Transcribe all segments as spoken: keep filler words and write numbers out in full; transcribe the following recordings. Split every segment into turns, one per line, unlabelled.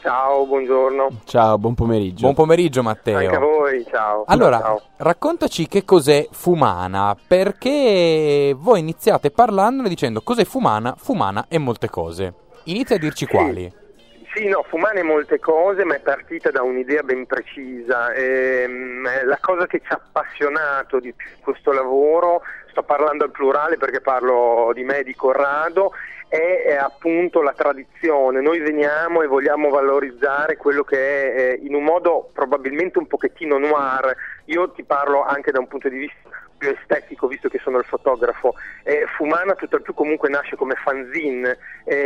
Ciao, buongiorno.
Ciao, buon pomeriggio.
Buon pomeriggio Matteo.
Anche a voi, ciao.
Allora,
ciao.
raccontaci che cos'è Fumana, perché voi iniziate parlandone dicendo cos'è Fumana, Fumana e molte cose. Inizia a dirci
Sì.
quali.
Sì, no, Fumana è molte cose, ma è partita da un'idea ben precisa. Ehm, la cosa che ci ha appassionato di più questo lavoro, sto parlando al plurale perché parlo di me e di Corrado, è, è appunto la tradizione. Noi veniamo e vogliamo valorizzare quello che è eh, in un modo probabilmente un pochettino noir. Io ti parlo anche da un punto di vista più estetico, visto che sono il fotografo. Eh, Fumana tutt'al più comunque nasce come fanzine,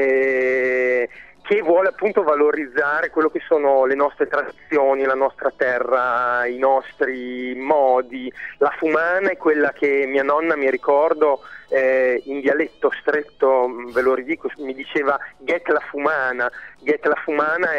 eh, che vuole appunto valorizzare quello che sono le nostre tradizioni, la nostra terra, i nostri modi. La Fumana è quella che mia nonna, mi ricordo, eh, in dialetto stretto, ve lo ridico, mi diceva get la Fumana. Get la Fumana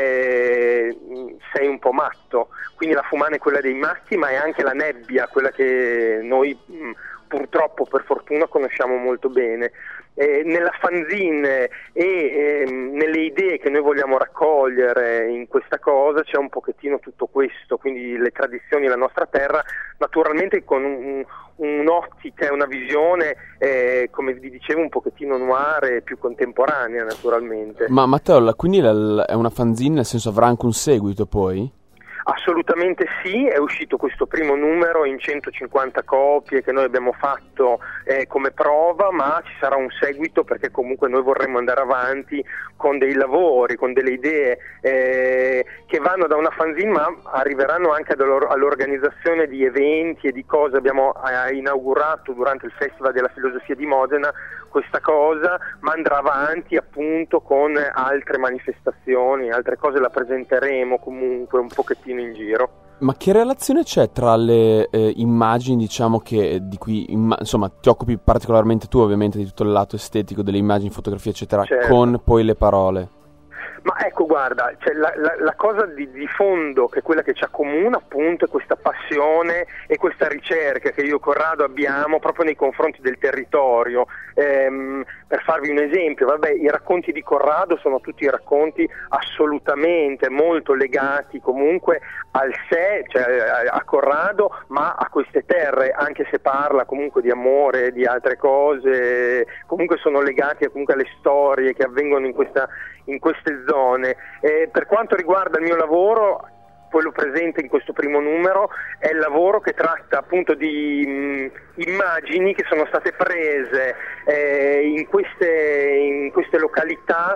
è sei un po' matto, quindi la Fumana è quella dei matti, ma è anche la nebbia, quella che noi mh, purtroppo, per fortuna, conosciamo molto bene. Eh, nella fanzine e eh, nelle idee che noi vogliamo raccogliere in questa cosa c'è un pochettino tutto questo, quindi le tradizioni, la nostra terra, naturalmente con un, un'ottica e una visione, eh, come vi dicevo, un pochettino noir e più contemporanea, naturalmente.
Ma Matteo, quindi la, è una fanzine, nel senso avrà anche un seguito poi?
Assolutamente sì, è uscito questo primo numero in centocinquanta copie che noi abbiamo fatto eh, come prova, ma ci sarà un seguito perché comunque noi vorremmo andare avanti con dei lavori, con delle idee eh, che vanno da una fanzine ma arriveranno anche all'organizzazione di eventi e di cose. Abbiamo eh, inaugurato durante il Festival della Filosofia di Modena questa cosa, ma andrà avanti appunto con altre manifestazioni, altre cose la presenteremo comunque un pochettino in giro.
Ma che relazione c'è tra le eh, immagini, diciamo, che di cui imma- insomma ti occupi particolarmente tu, ovviamente, di tutto il lato estetico delle immagini, fotografie eccetera,
certo,
con poi le parole?
Ma ecco, guarda, cioè la, la, la cosa di, di fondo, che è quella che ci accomuna appunto, è questa passione e questa ricerca che io e Corrado abbiamo proprio nei confronti del territorio. Ehm, per farvi un esempio, vabbè, i racconti di Corrado sono tutti racconti assolutamente molto legati comunque al sé, cioè a, a Corrado, ma a queste terre, anche se parla comunque di amore, di altre cose, comunque sono legati comunque alle storie che avvengono in questa in queste zone. Eh, per quanto riguarda il mio lavoro, quello presente in questo primo numero è il lavoro che tratta appunto di mh, immagini che sono state prese eh, in, queste, in queste località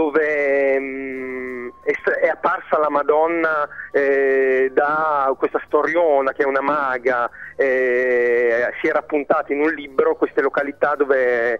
dove mh, è, è apparsa la Madonna eh, da questa storiona che è una maga, eh, si era appuntata in un libro queste località dove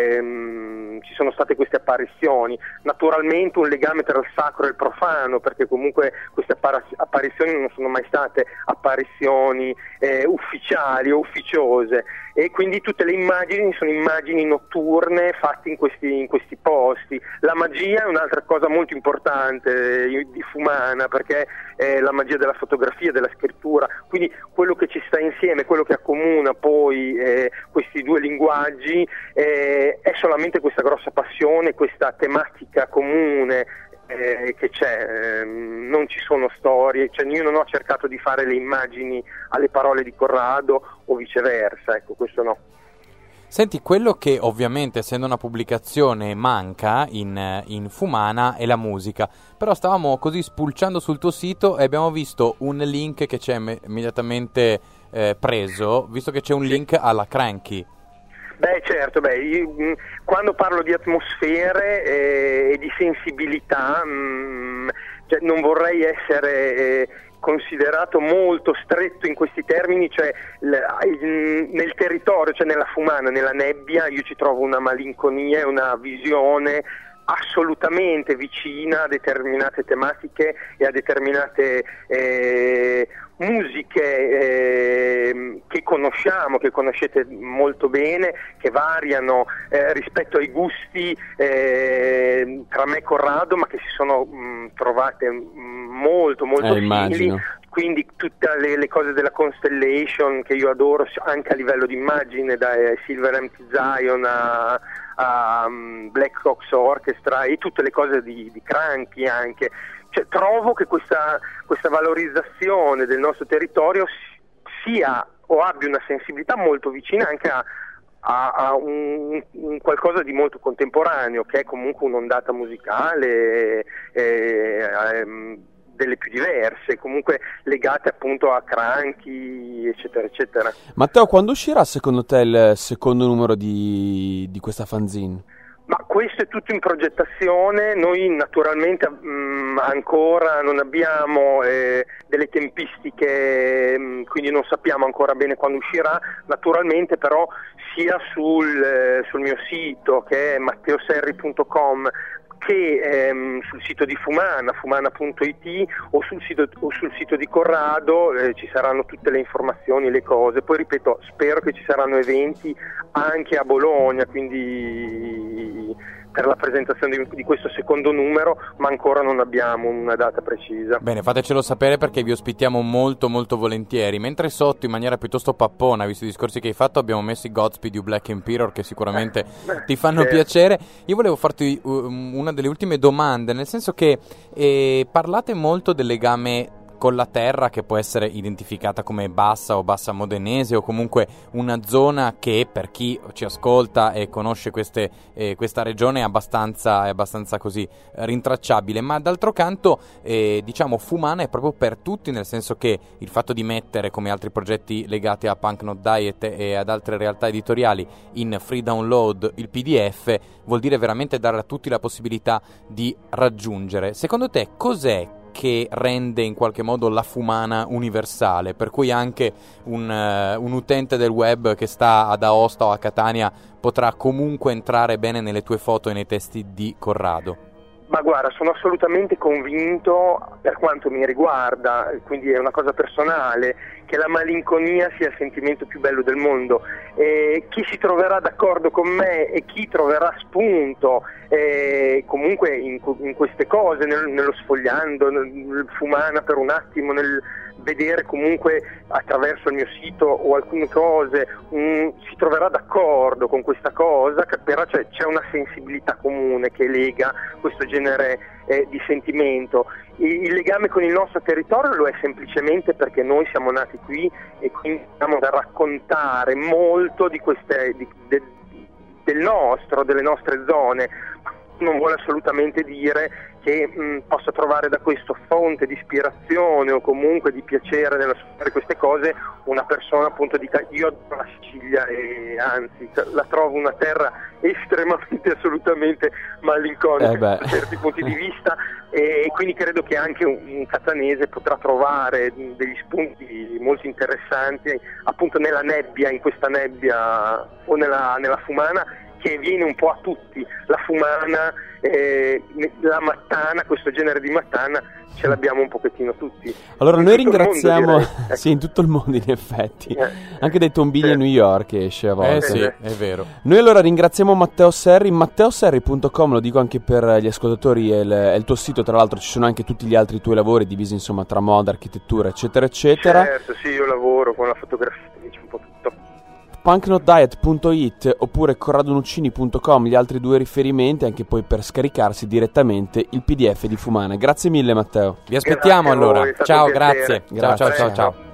ehm, ci sono state queste apparizioni. Naturalmente un legame tra il sacro e il profano, perché comunque queste apparizioni apparizioni non sono mai state apparizioni eh, ufficiali o ufficiose, e quindi tutte le immagini sono immagini notturne fatte in questi, in questi posti. La magia è un'altra cosa molto importante eh, di Fumana, perché è la magia della fotografia, della scrittura, quindi quello che ci sta insieme, quello che accomuna poi eh, questi due linguaggi eh, è solamente questa grossa passione, questa tematica comune Eh, che c'è, eh, non ci sono storie, cioè io non ho cercato di fare le immagini alle parole di Corrado o viceversa, ecco, questo no.
Senti, quello che ovviamente, essendo una pubblicazione, manca in, in Fumana è la musica, però stavamo così spulciando sul tuo sito e abbiamo visto un link che ci è immediatamente eh, preso, visto che c'è un link alla Cranky.
Beh, certo, beh, io, mh, quando parlo di atmosfere eh, e di sensibilità, mh, cioè non vorrei essere eh, considerato molto stretto in questi termini, cioè l- il, nel territorio, cioè nella Fumana, nella nebbia, io ci trovo una malinconia e una visione assolutamente vicina a determinate tematiche e a determinate eh, musiche eh, che conosciamo, che conoscete molto bene, che variano eh, rispetto ai gusti eh, tra me e Corrado, ma che si sono mh, trovate mh, molto molto
eh,
simili.
Immagino.
Quindi tutte le, le cose della Constellation che io adoro anche a livello di immagine, da eh, Silver Empty Zion a, a um, Black Ox Orchestra, e tutte le cose di, di Cranky anche, cioè, trovo che questa, questa valorizzazione del nostro territorio sia o abbia una sensibilità molto vicina anche a, a, a un, un qualcosa di molto contemporaneo, che è comunque un'ondata musicale eh, eh, delle più diverse, comunque legate appunto a Cranchi, eccetera, eccetera.
Matteo, quando uscirà secondo te il secondo numero di, di questa fanzine?
Ma questo è tutto in progettazione, noi naturalmente mh, ancora non abbiamo eh, delle tempistiche, mh, quindi non sappiamo ancora bene quando uscirà, naturalmente però sia sul, eh, sul mio sito, che è matteo serri punto com, che ehm, sul sito di Fumana, fumana punto it, o sul sito, o sul sito di Corrado eh, ci saranno tutte le informazioni, le cose. Poi ripeto, spero che ci saranno eventi anche a Bologna, quindi per la presentazione di, di questo secondo numero, ma ancora non abbiamo una data precisa.
Bene, fatecelo sapere perché vi ospitiamo molto molto volentieri. Mentre sotto, in maniera piuttosto pappona, visto i discorsi che hai fatto, abbiamo messo i Godspeed You Black Emperor, che sicuramente eh, ti fanno certo. piacere. Io volevo farti uh, una delle ultime domande, nel senso che eh, parlate molto del legame con la terra, che può essere identificata come bassa o bassa modenese, o comunque una zona che per chi ci ascolta e conosce queste, eh, questa regione è abbastanza, è abbastanza così eh, rintracciabile, ma d'altro canto eh, diciamo Fumana è proprio per tutti, nel senso che il fatto di mettere, come altri progetti legati a Punk Not Diet e ad altre realtà editoriali, in free download il P D F vuol dire veramente dare a tutti la possibilità di raggiungere. Secondo te cos'è che rende in qualche modo la Fumana universale, per cui anche un, uh, un utente del web che sta ad Aosta o a Catania potrà comunque entrare bene nelle tue foto e nei testi di Corrado?
Ma guarda, sono assolutamente convinto, per quanto mi riguarda, quindi è una cosa personale, che la malinconia sia il sentimento più bello del mondo. E chi si troverà d'accordo con me e chi troverà spunto eh, comunque in, in queste cose, nel, nello sfogliando, nel Fumana per un attimo, nel vedere comunque attraverso il mio sito o alcune cose, um, si troverà d'accordo con questa cosa, che però c'è, c'è una sensibilità comune che lega questo genere eh, di sentimento. Il, il legame con il nostro territorio lo è semplicemente perché noi siamo nati qui e quindi abbiamo da raccontare molto di queste, di, de, del nostro, delle nostre zone. Non vuole assolutamente dire che mh, possa trovare da questo fonte di ispirazione o comunque di piacere nell'ascoltare queste cose una persona appunto di io adoro la Sicilia e anzi la trovo una terra estremamente assolutamente malinconica
eh
da certi punti di vista, e quindi credo che anche un, un catanese potrà trovare degli spunti molto interessanti appunto nella nebbia, in questa nebbia o nella, nella Fumana, che viene un po' a tutti. La Fumana, eh, la Mattana, questo genere di Mattana ce l'abbiamo un pochettino tutti.
Allora
in
noi ringraziamo
mondo, ecco.
Sì, in tutto il mondo in effetti,
eh.
anche dai tombigli sì. a New York esce a volte.
Eh sì, è vero.
Noi allora ringraziamo Matteo Serri, matteo serri punto com, lo dico anche per gli ascoltatori, è il, è il tuo sito, tra l'altro ci sono anche tutti gli altri tuoi lavori divisi insomma tra moda, architettura eccetera eccetera.
Certo, sì, io lavoro con la fotografia, un po' tutto.
punk not diet punto it oppure corradonuccini punto com, gli altri due riferimenti, anche poi per scaricarsi direttamente il P D F di Fumana. Grazie mille Matteo.
Vi aspettiamo allora.
Voi,
ciao,
grazie.
grazie. Ciao, ciao, ciao, ciao.